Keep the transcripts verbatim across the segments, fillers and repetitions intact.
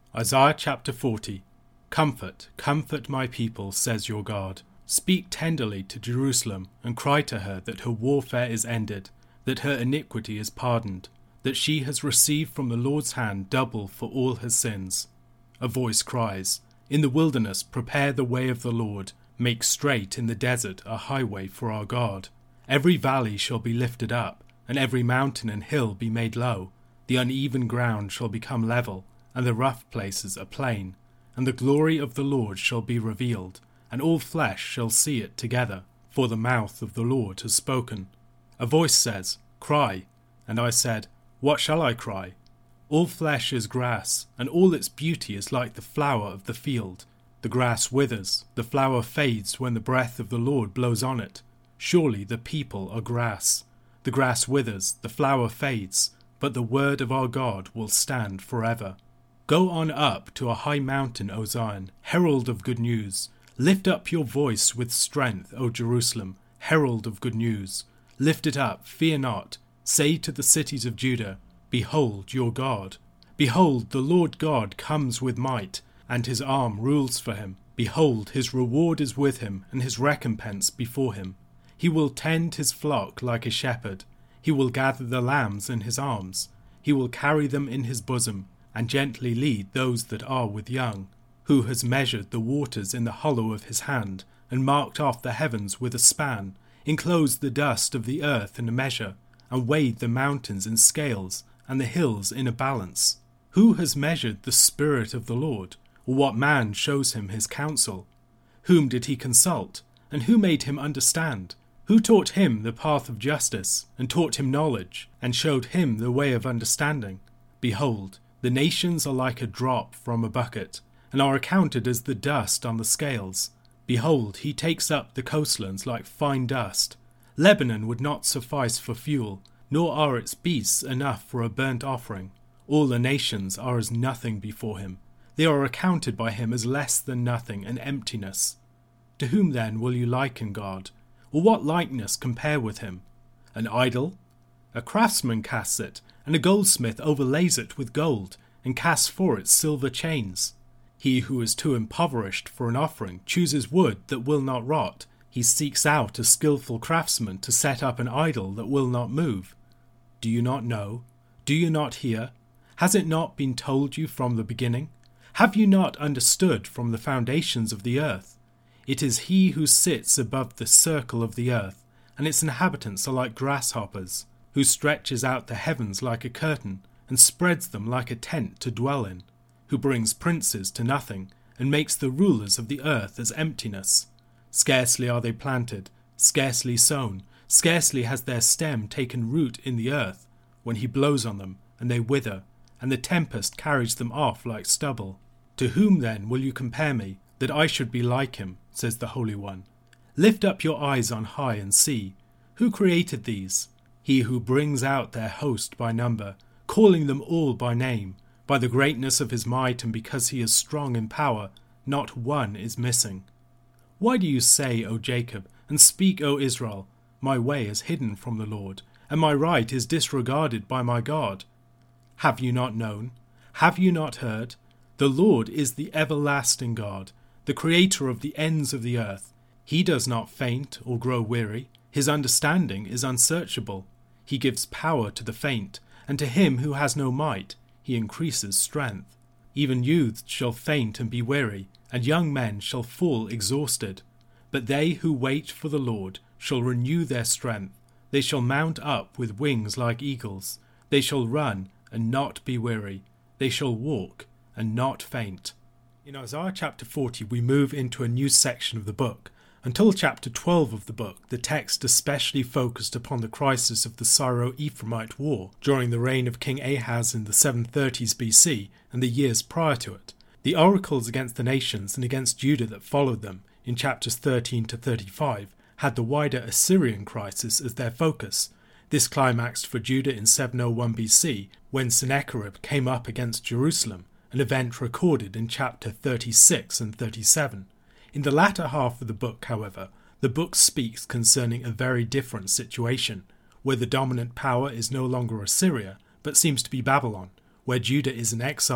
Isaiah chapter forty. Comfort, comfort my people, says your God. Speak tenderly to Jerusalem, and cry to her that her warfare is ended, that her iniquity is pardoned, that she has received from the Lord's hand double for all her sins. A voice cries, In the wilderness prepare the way of the Lord, make straight in the desert a highway for our God. Every valley shall be lifted up, and every mountain and hill be made low. The uneven ground shall become level, and the rough places a plain. And the glory of the Lord shall be revealed, and all flesh shall see it together, for the mouth of the Lord has spoken. A voice says, Cry. And I said, What shall I cry? All flesh is grass, and all its beauty is like the flower of the field. The grass withers, the flower fades when the breath of the Lord blows on it. Surely the people are grass. The grass withers, the flower fades, but the word of our God will stand forever. Go on up to a high mountain, O Zion, herald of good news. Lift up your voice with strength, O Jerusalem, herald of good news. Lift it up, fear not. Say to the cities of Judah, Behold your God. Behold, the Lord God comes with might, and his arm rules for him. Behold, his reward is with him, and his recompense before him. He will tend his flock like a shepherd. He will gather the lambs in his arms. He will carry them in his bosom, and gently lead those that are with young. Who has measured the waters in the hollow of his hand, and marked off the heavens with a span, enclosed the dust of the earth in a measure, and weighed the mountains in scales, and the hills in a balance? Who has measured the Spirit of the Lord, or what man shows him his counsel? Whom did he consult, and who made him understand? Who taught him the path of justice, and taught him knowledge, and showed him the way of understanding? Behold, the nations are like a drop from a bucket, and are accounted as the dust on the scales. Behold, he takes up the coastlands like fine dust. Lebanon would not suffice for fuel, nor are its beasts enough for a burnt offering. All the nations are as nothing before him. They are accounted by him as less than nothing and emptiness. To whom then will you liken God? Or what likeness compare with him? An idol? A craftsman casts it, and a goldsmith overlays it with gold, and casts for it silver chains. He who is too impoverished for an offering chooses wood that will not rot. He seeks out a skilful craftsman to set up an idol that will not move. Do you not know? Do you not hear? Has it not been told you from the beginning? Have you not understood from the foundations of the earth? It is he who sits above the circle of the earth, and its inhabitants are like grasshoppers, who stretches out the heavens like a curtain, and spreads them like a tent to dwell in, who brings princes to nothing, and makes the rulers of the earth as emptiness. Scarcely are they planted, scarcely sown, scarcely has their stem taken root in the earth, when he blows on them, and they wither, and the tempest carries them off like stubble. To whom then will you compare me, that I should be like him, says the Holy One? Lift up your eyes on high and see. Who created these? He who brings out their host by number, calling them all by name. By the greatness of his might, and because he is strong in power, not one is missing. Why do you say, O Jacob, and speak, O Israel, My way is hidden from the Lord, and my right is disregarded by my God? Have you not known? Have you not heard? The Lord is the everlasting God, the creator of the ends of the earth. He does not faint or grow weary. His understanding is unsearchable. He gives power to the faint, and to him who has no might, he increases strength. Even youths shall faint and be weary, and young men shall fall exhausted. But they who wait for the Lord shall renew their strength. They shall mount up with wings like eagles. They shall run and not be weary. They shall walk and not faint. In Isaiah chapter forty, we move into a new section of the book. Until chapter twelve of the book, the text especially focused upon the crisis of the Syro-Ephraimite War during the reign of King Ahaz in the seven thirties B C and the years prior to it. The oracles against the nations and against Judah that followed them in chapters thirteen to thirty-five had the wider Assyrian crisis as their focus. This climaxed for Judah in seven oh one B C when Sennacherib came up against Jerusalem, an event recorded in chapter thirty-six and thirty-seven. In the latter half of the book, however, the book speaks concerning a very different situation, where the dominant power is no longer Assyria, but seems to be Babylon, where Judah is in exile,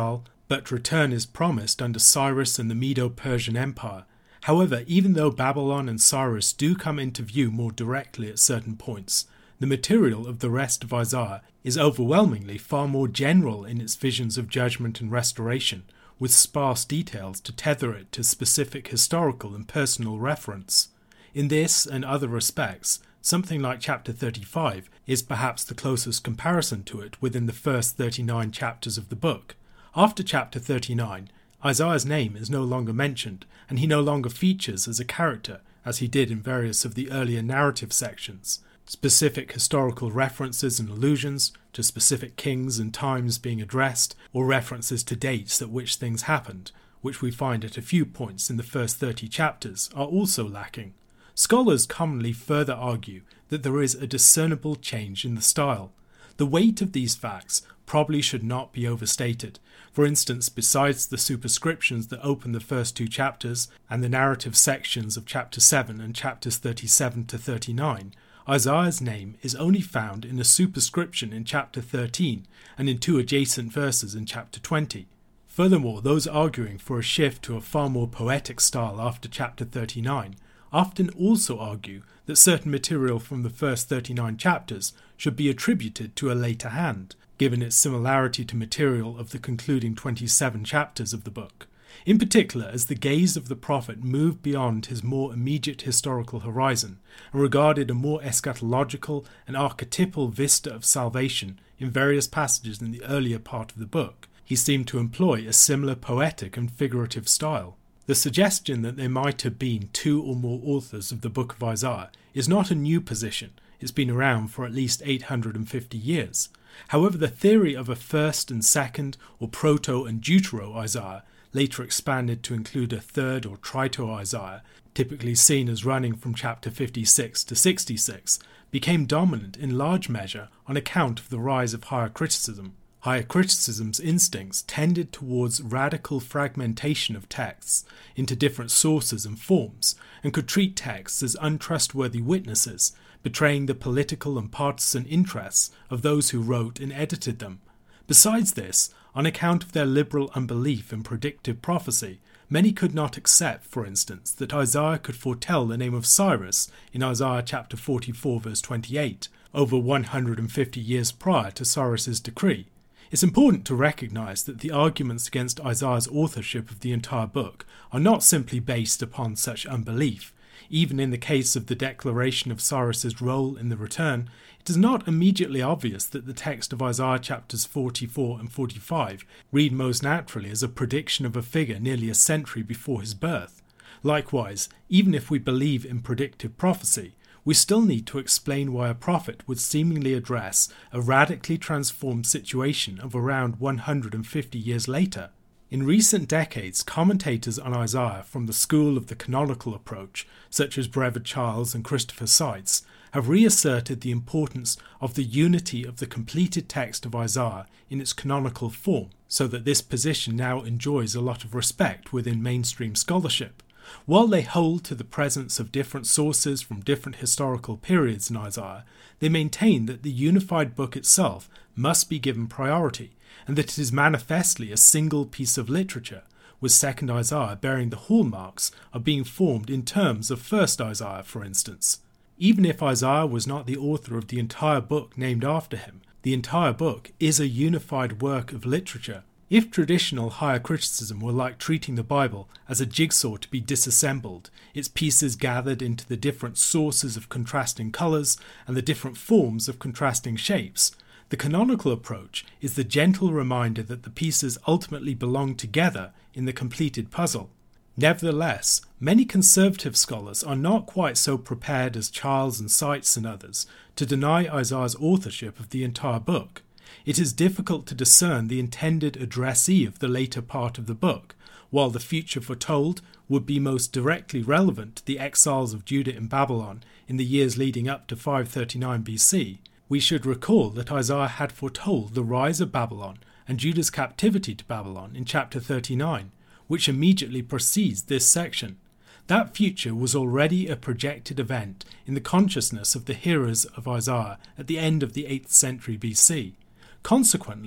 but return is promised under Cyrus and the Medo-Persian Empire. However, even though Babylon and Cyrus do come into view more directly at certain points, the material of the rest of Isaiah is overwhelmingly far more general in its visions of judgment and restoration, with sparse details to tether it to specific historical and personal reference. In this and other respects, something like chapter thirty-five is perhaps the closest comparison to it within the first thirty-nine chapters of the book. After chapter thirty-nine, Isaiah's name is no longer mentioned, and he no longer features as a character, as he did in various of the earlier narrative sections. Specific historical references and allusions to specific kings and times being addressed, or references to dates at which things happened, which we find at a few points in the first thirty chapters, are also lacking. Scholars commonly further argue that there is a discernible change in the style. The weight of these facts probably should not be overstated. For instance, besides the superscriptions that open the first two chapters and the narrative sections of chapter seven and chapters thirty-seven to thirty-nine, Isaiah's name is only found in a superscription in chapter thirteen and in two adjacent verses in chapter twenty. Furthermore, those arguing for a shift to a far more poetic style after chapter thirty-nine often also argue that certain material from the first thirty-nine chapters should be attributed to a later hand, given its similarity to material of the concluding twenty-seven chapters of the book. In particular, as the gaze of the prophet moved beyond his more immediate historical horizon and regarded a more eschatological and archetypal vista of salvation in various passages in the earlier part of the book, he seemed to employ a similar poetic and figurative style. The suggestion that there might have been two or more authors of the book of Isaiah is not a new position. It's been around for at least eight hundred fifty years. However, the theory of a first and second, or proto and deutero Isaiah, later expanded to include a third or trito Isaiah, typically seen as running from chapter fifty-six to sixty-six, became dominant in large measure on account of the rise of higher criticism. Higher criticism's instincts tended towards radical fragmentation of texts into different sources and forms, and could treat texts as untrustworthy witnesses, betraying the political and partisan interests of those who wrote and edited them. Besides this, on account of their liberal unbelief in predictive prophecy, many could not accept, for instance, that Isaiah could foretell the name of Cyrus in Isaiah chapter forty-four verse twenty-eight, over one hundred fifty years prior to Cyrus's decree. It's important to recognize that the arguments against Isaiah's authorship of the entire book are not simply based upon such unbelief. Even in the case of the declaration of Cyrus's role in the return, it is not immediately obvious that the text of Isaiah chapters forty-four and forty-five read most naturally as a prediction of a figure nearly a century before his birth. Likewise, even if we believe in predictive prophecy, we still need to explain why a prophet would seemingly address a radically transformed situation of around one hundred fifty years later. In recent decades, commentators on Isaiah from the school of the canonical approach, such as Brevard Childs and Christopher Seitz, have reasserted the importance of the unity of the completed text of Isaiah in its canonical form, so that this position now enjoys a lot of respect within mainstream scholarship. While they hold to the presence of different sources from different historical periods in Isaiah, they maintain that the unified book itself must be given priority, and that it is manifestly a single piece of literature, with second Isaiah bearing the hallmarks of being formed in terms of first Isaiah, for instance. Even if Isaiah was not the author of the entire book named after him, the entire book is a unified work of literature. If traditional higher criticism were like treating the Bible as a jigsaw to be disassembled, its pieces gathered into the different sources of contrasting colours and the different forms of contrasting shapes, the canonical approach is the gentle reminder that the pieces ultimately belong together in the completed puzzle. Nevertheless, many conservative scholars are not quite so prepared as Childs and Seitz and others to deny Isaiah's authorship of the entire book. It is difficult to discern the intended addressee of the later part of the book, while the future foretold would be most directly relevant to the exiles of Judah in Babylon in the years leading up to five thirty-nine B C. We should recall that Isaiah had foretold the rise of Babylon and Judah's captivity to Babylon in chapter thirty-nine, which immediately precedes this section. That future was already a projected event in the consciousness of the hearers of Isaiah at the end of the eighth century B C. Consequently,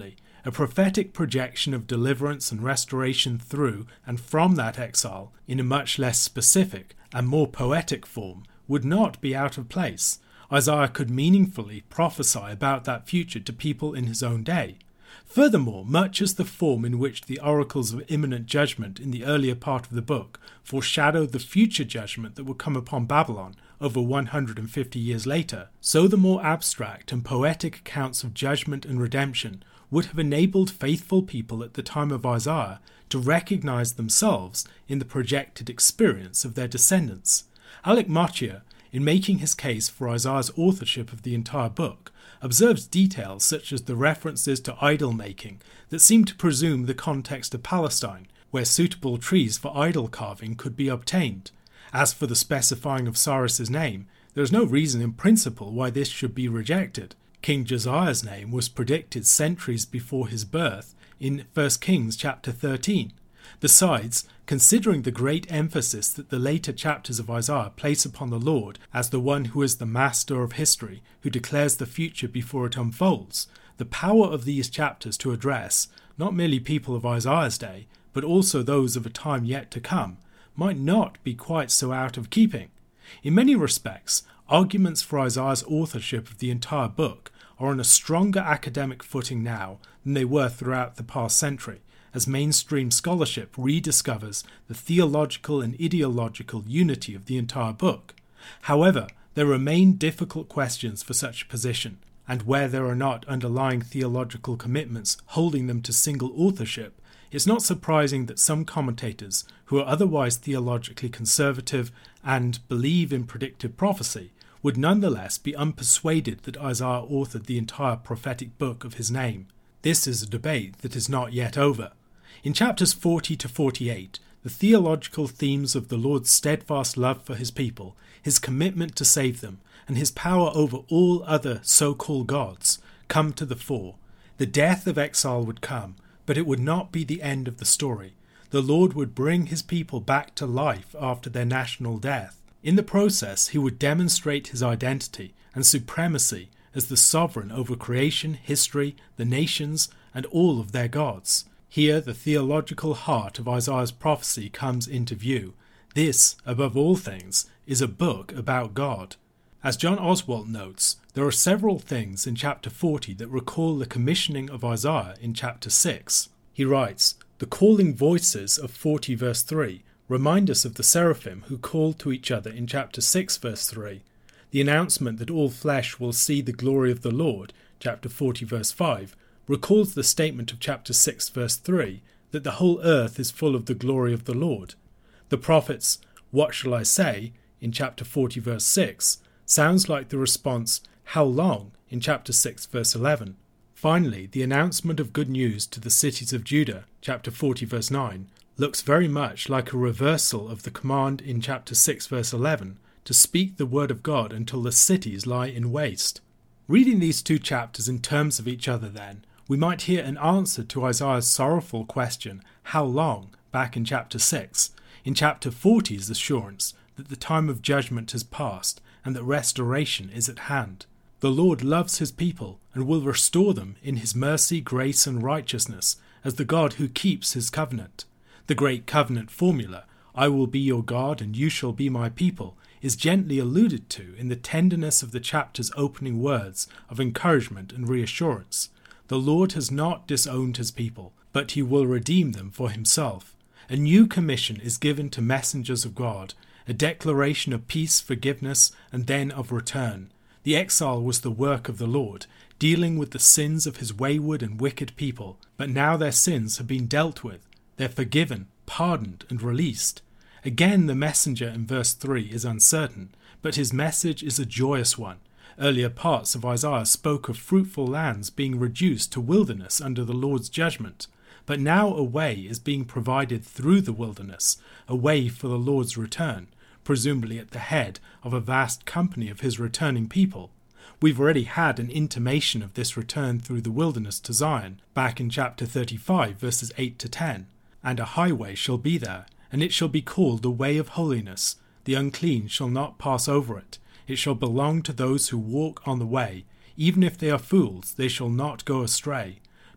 a prophetic projection of deliverance and restoration through and from that exile in a much less specific and more poetic form would not be out of place. Isaiah could meaningfully prophesy about that future to people in his own day. Furthermore, much as the form in which the oracles of imminent judgment in the earlier part of the book foreshadowed the future judgment that would come upon Babylon over one hundred fifty years later, so the more abstract and poetic accounts of judgment and redemption would have enabled faithful people at the time of Isaiah to recognize themselves in the projected experience of their descendants. Alec Motyer, in making his case for Isaiah's authorship of the entire book, observes details such as the references to idol making that seem to presume the context of Palestine, where suitable trees for idol carving could be obtained. As for the specifying of Cyrus's name, there is no reason in principle why this should be rejected. King Josiah's name was predicted centuries before his birth in First Kings chapter thirteen. Besides, considering the great emphasis that the later chapters of Isaiah place upon the Lord as the one who is the master of history, who declares the future before it unfolds, the power of these chapters to address not merely people of Isaiah's day, but also those of a time yet to come, might not be quite so out of keeping. In many respects, arguments for Isaiah's authorship of the entire book are on a stronger academic footing now than they were throughout the past century, as mainstream scholarship rediscovers the theological and ideological unity of the entire book. However, there remain difficult questions for such a position, and where there are not underlying theological commitments holding them to single authorship, it's not surprising that some commentators, who are otherwise theologically conservative and believe in predictive prophecy, would nonetheless be unpersuaded that Isaiah authored the entire prophetic book of his name. This is a debate that is not yet over. In chapters forty to forty-eight, the theological themes of the Lord's steadfast love for his people, his commitment to save them, and his power over all other so-called gods come to the fore. The death of exile would come, but it would not be the end of the story. The Lord would bring his people back to life after their national death. In the process, he would demonstrate his identity and supremacy as the sovereign over creation, history, the nations, and all of their gods. Here the theological heart of Isaiah's prophecy comes into view. This, above all things, is a book about God. As John Oswalt notes, there are several things in chapter forty that recall the commissioning of Isaiah in chapter six. He writes, "The calling voices of forty verse three remind us of the seraphim who called to each other in chapter six verse three. The announcement that all flesh will see the glory of the Lord, chapter forty verse five, recalls the statement of chapter six verse three that the whole earth is full of the glory of the Lord. The prophet's 'What shall I say?' in chapter forty verse six sounds like the response 'How long?' in chapter six verse eleven. Finally, the announcement of good news to the cities of Judah, chapter forty verse nine, looks very much like a reversal of the command in chapter six verse eleven to speak the word of God until the cities lie in waste. Reading these two chapters in terms of each other then, we might hear an answer to Isaiah's sorrowful question, "How long?" back in chapter six, in chapter forty's assurance that the time of judgment has passed and that restoration is at hand. The Lord loves his people and will restore them in his mercy, grace, and righteousness as the God who keeps his covenant. The great covenant formula, "I will be your God and you shall be my people," is gently alluded to in the tenderness of the chapter's opening words of encouragement and reassurance. The Lord has not disowned his people, but he will redeem them for himself. A new commission is given to messengers of God, a declaration of peace, forgiveness, and then of return. The exile was the work of the Lord, dealing with the sins of his wayward and wicked people, but now their sins have been dealt with. They're forgiven, pardoned, and released. Again, the messenger in verse three is uncertain, but his message is a joyous one. Earlier parts of Isaiah spoke of fruitful lands being reduced to wilderness under the Lord's judgment, but now a way is being provided through the wilderness, a way for the Lord's return, presumably at the head of a vast company of his returning people. We've already had an intimation of this return through the wilderness to Zion, back in chapter thirty-five, verses eight to ten. "And a highway shall be there, and it shall be called the way of holiness. The unclean shall not pass over it. It shall belong to those who walk on the way. Even if they are fools, they shall not go astray.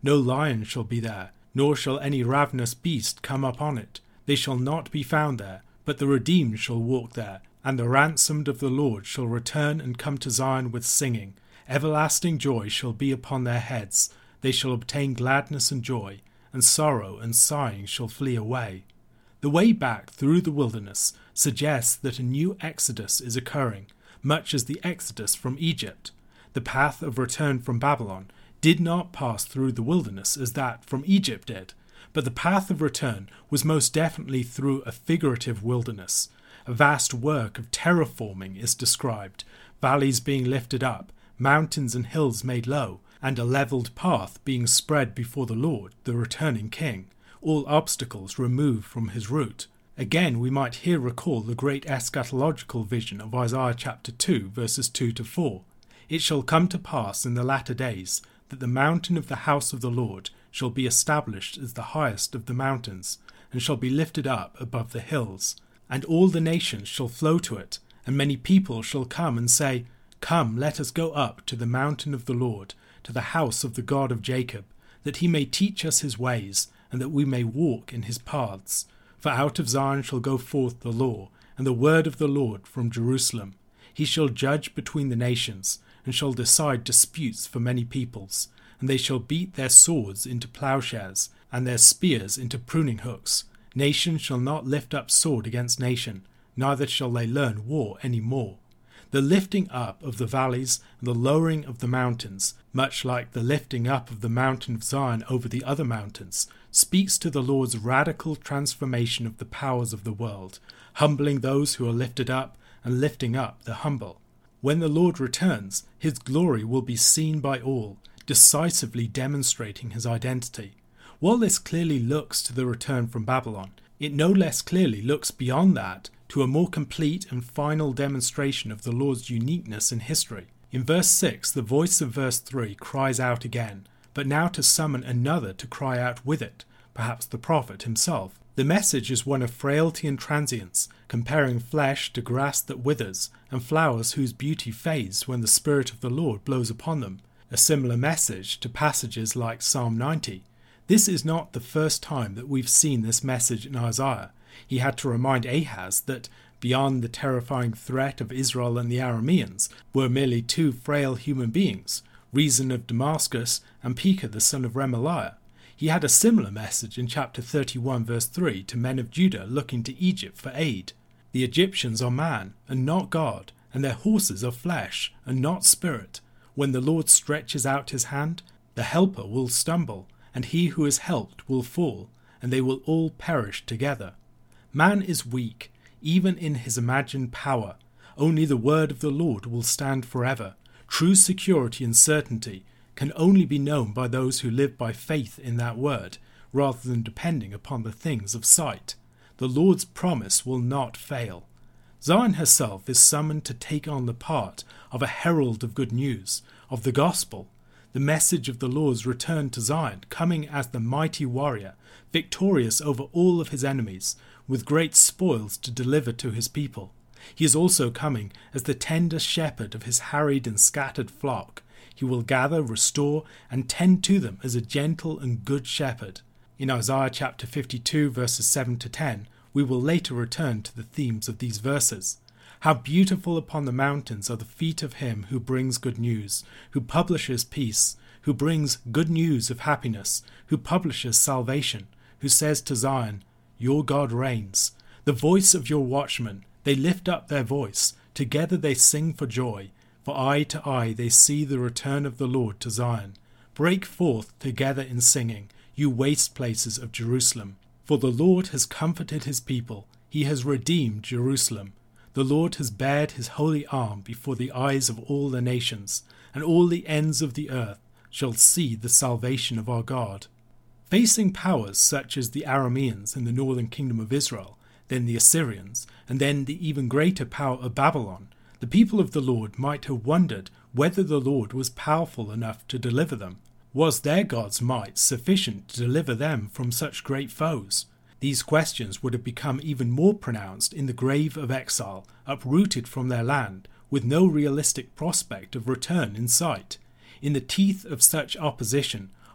No lion shall be there, nor shall any ravenous beast come upon it. They shall not be found there, but the redeemed shall walk there, and the ransomed of the Lord shall return and come to Zion with singing. Everlasting joy shall be upon their heads. They shall obtain gladness and joy, and sorrow and sighing shall flee away. The way back through the wilderness suggests that a new exodus is occurring, much as the exodus from Egypt. The path of return from Babylon did not pass through the wilderness as that from Egypt did, but the path of return was most definitely through a figurative wilderness. A vast work of terraforming is described, valleys being lifted up, mountains and hills made low, and a levelled path being spread before the Lord, the returning King, all obstacles removed from his route. Again, we might here recall the great eschatological vision of Isaiah chapter two, verses two to four. It shall come to pass in the latter days that the mountain of the house of the Lord shall be established as the highest of the mountains, and shall be lifted up above the hills. And all the nations shall flow to it, and many people shall come and say, Come, let us go up to the mountain of the Lord, to the house of the God of Jacob, that he may teach us his ways, and that we may walk in his paths. For out of Zion shall go forth the law, and the word of the Lord from Jerusalem. He shall judge between the nations, and shall decide disputes for many peoples. And they shall beat their swords into plowshares, and their spears into pruning hooks. Nation shall not lift up sword against nation, neither shall they learn war any more. The lifting up of the valleys and the lowering of the mountains, much like the lifting up of the mountain of Zion over the other mountains, speaks to the Lord's radical transformation of the powers of the world, humbling those who are lifted up and lifting up the humble. When the Lord returns, his glory will be seen by all, decisively demonstrating his identity. While this clearly looks to the return from Babylon, it no less clearly looks beyond that to a more complete and final demonstration of the Lord's uniqueness in history. In verse six, the voice of verse three cries out again, but now to summon another to cry out with it, perhaps the prophet himself. The message is one of frailty and transience, comparing flesh to grass that withers, and flowers whose beauty fades when the Spirit of the Lord blows upon them. A similar message to passages like Psalm ninety. This is not the first time that we've seen this message in Isaiah. He had to remind Ahaz that beyond the terrifying threat of Israel and the Arameans were merely two frail human beings, Rezin of Damascus and Pekah the son of Remaliah. He had a similar message in chapter thirty-one verse three to men of Judah looking to Egypt for aid. The Egyptians are man and not God, and their horses are flesh and not spirit. When the Lord stretches out his hand, the helper will stumble, and he who is helped will fall, and they will all perish together. Man is weak, even in his imagined power. Only the word of the Lord will stand forever. True security and certainty can only be known by those who live by faith in that word, rather than depending upon the things of sight. The Lord's promise will not fail. Zion herself is summoned to take on the part of a herald of good news, of the gospel, the message of the Lord's return to Zion, coming as the mighty warrior, victorious over all of his enemies, with great spoils to deliver to his people. He is also coming as the tender shepherd of his harried and scattered flock. He will gather, restore, and tend to them as a gentle and good shepherd. In Isaiah chapter fifty-two, verses seven to ten, we will later return to the themes of these verses. How beautiful upon the mountains are the feet of him who brings good news, who publishes peace, who brings good news of happiness, who publishes salvation, who says to Zion, Your God reigns. The voice of your watchmen, they lift up their voice, together they sing for joy. For eye to eye they see the return of the Lord to Zion. Break forth together in singing, you waste places of Jerusalem. For the Lord has comforted his people, he has redeemed Jerusalem. The Lord has bared his holy arm before the eyes of all the nations, and all the ends of the earth shall see the salvation of our God. Facing powers such as the Arameans in the northern kingdom of Israel, then the Assyrians, and then the even greater power of Babylon, the people of the Lord might have wondered whether the Lord was powerful enough to deliver them. Was their God's might sufficient to deliver them from such great foes? These questions would have become even more pronounced in the grave of exile, uprooted from their land, with no realistic prospect of return in sight. In the teeth of such opposition,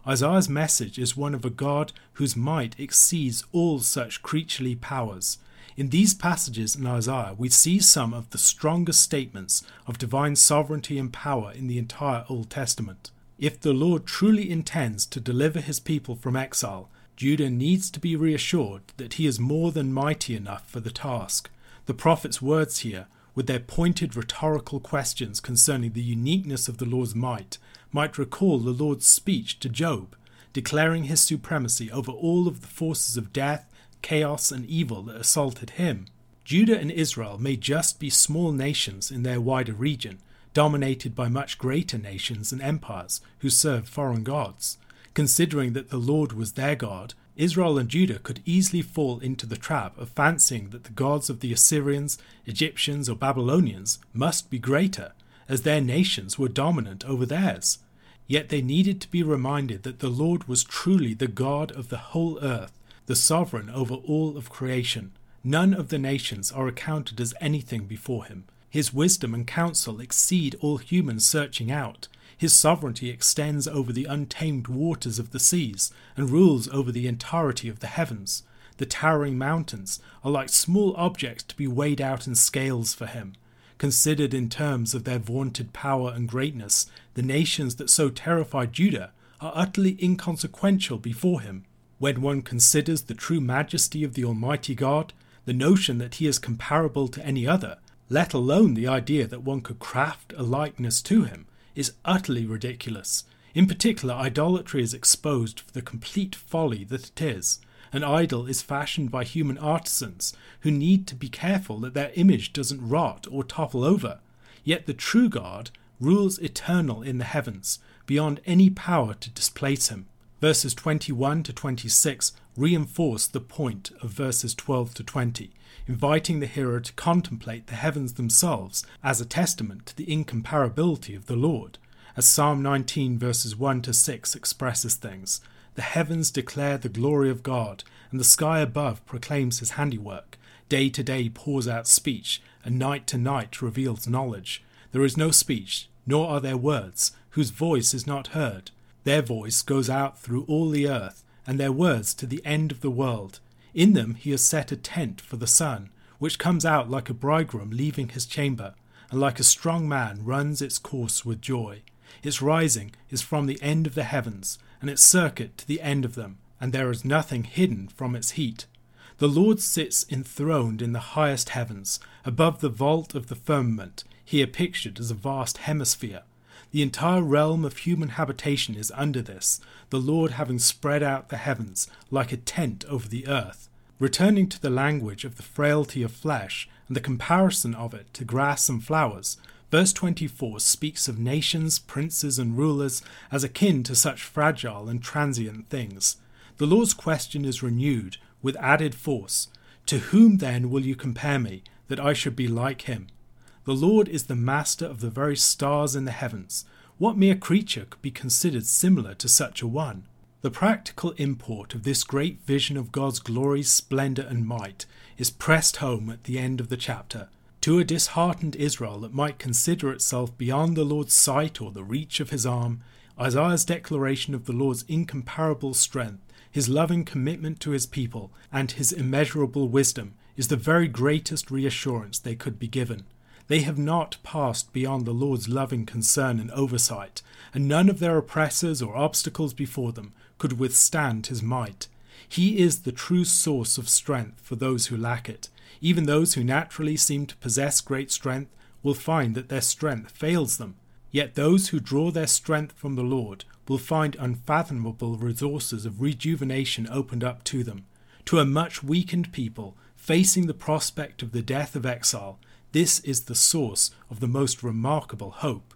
Isaiah's message is one of a God whose might exceeds all such creaturely powers. In these passages in Isaiah, we see some of the strongest statements of divine sovereignty and power in the entire Old Testament. If the Lord truly intends to deliver his people from exile, Judah needs to be reassured that he is more than mighty enough for the task. The prophet's words here, with their pointed rhetorical questions concerning the uniqueness of the Lord's might, might recall the Lord's speech to Job, declaring his supremacy over all of the forces of death, chaos, and evil that assaulted him. Judah and Israel may just be small nations in their wider region, dominated by much greater nations and empires who served foreign gods. Considering that the Lord was their God, Israel and Judah could easily fall into the trap of fancying that the gods of the Assyrians, Egyptians, or Babylonians must be greater, as their nations were dominant over theirs. Yet they needed to be reminded that the Lord was truly the God of the whole earth, the sovereign over all of creation. None of the nations are accounted as anything before him. His wisdom and counsel exceed all human searching out. His sovereignty extends over the untamed waters of the seas and rules over the entirety of the heavens. The towering mountains are like small objects to be weighed out in scales for him. Considered in terms of their vaunted power and greatness, the nations that so terrified Judah are utterly inconsequential before him. When one considers the true majesty of the Almighty God, the notion that he is comparable to any other, let alone the idea that one could craft a likeness to him, is utterly ridiculous. In particular, idolatry is exposed for the complete folly that it is. An idol is fashioned by human artisans who need to be careful that their image doesn't rot or topple over. Yet the true God rules eternal in the heavens, beyond any power to displace him. Verses twenty-one to twenty-six reinforce the point of verses twelve to twenty, inviting the hearer to contemplate the heavens themselves as a testament to the incomparability of the Lord. As Psalm nineteen verses one to six expresses things, the heavens declare the glory of God, and the sky above proclaims his handiwork. Day to day pours out speech, and night to night reveals knowledge. There is no speech, nor are there words, whose voice is not heard. Their voice goes out through all the earth, and their words to the end of the world. In them he has set a tent for the sun, which comes out like a bridegroom leaving his chamber, and like a strong man runs its course with joy. Its rising is from the end of the heavens, and its circuit to the end of them, and there is nothing hidden from its heat. The Lord sits enthroned in the highest heavens, above the vault of the firmament, here pictured as a vast hemisphere. The entire realm of human habitation is under this, the Lord having spread out the heavens like a tent over the earth. Returning to the language of the frailty of flesh and the comparison of it to grass and flowers, verse twenty-four speaks of nations, princes, and rulers as akin to such fragile and transient things. The Lord's question is renewed with added force. To whom then will you compare me, that I should be like him? The Lord is the master of the very stars in the heavens. What mere creature could be considered similar to such a one? The practical import of this great vision of God's glory, splendour, and might is pressed home at the end of the chapter. To a disheartened Israel that might consider itself beyond the Lord's sight or the reach of his arm, Isaiah's declaration of the Lord's incomparable strength, his loving commitment to his people, and his immeasurable wisdom is the very greatest reassurance they could be given. They have not passed beyond the Lord's loving concern and oversight, and none of their oppressors or obstacles before them could withstand his might. He is the true source of strength for those who lack it. Even those who naturally seem to possess great strength will find that their strength fails them. Yet those who draw their strength from the Lord will find unfathomable resources of rejuvenation opened up to them. To a much weakened people, facing the prospect of the death of exile, this is the source of the most remarkable hope.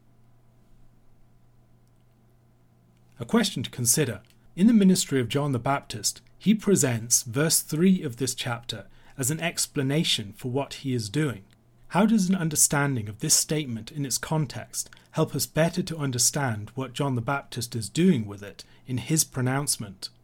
A question to consider. In the ministry of John the Baptist, he presents verse three of this chapter as an explanation for what he is doing. How does an understanding of this statement in its context help us better to understand what John the Baptist is doing with it in his pronouncement?